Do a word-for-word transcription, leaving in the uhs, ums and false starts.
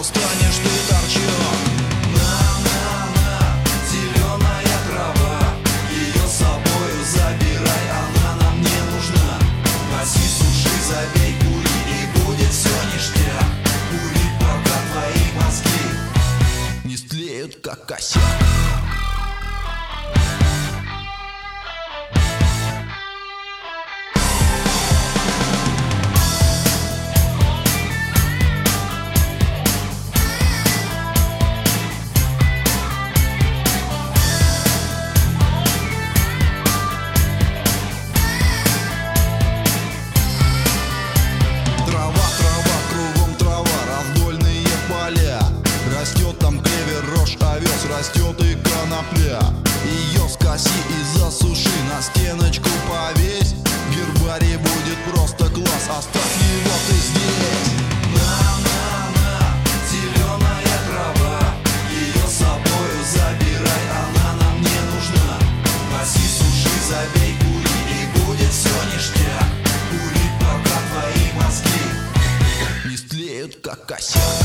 станешь ты торчок. На-на-на, зеленая трава, ее с собою забирай, она нам не нужна. Коси, суши, забей, кури, и будет все ништяк. Кури, пока твои мозги не стлеют, как косяк. Растет там клевер, рожь, овес, растет и конопля. Ее скоси и засуши, на стеночку повесь. Гербарий будет просто класс, оставь его ты здесь. На-на-на, зеленая трава, ее с собою забирай, она нам не нужна. Коси, суши, забей, кури, и будет все ништяк. Кури, пока твои мозги не стлеют, как косяк.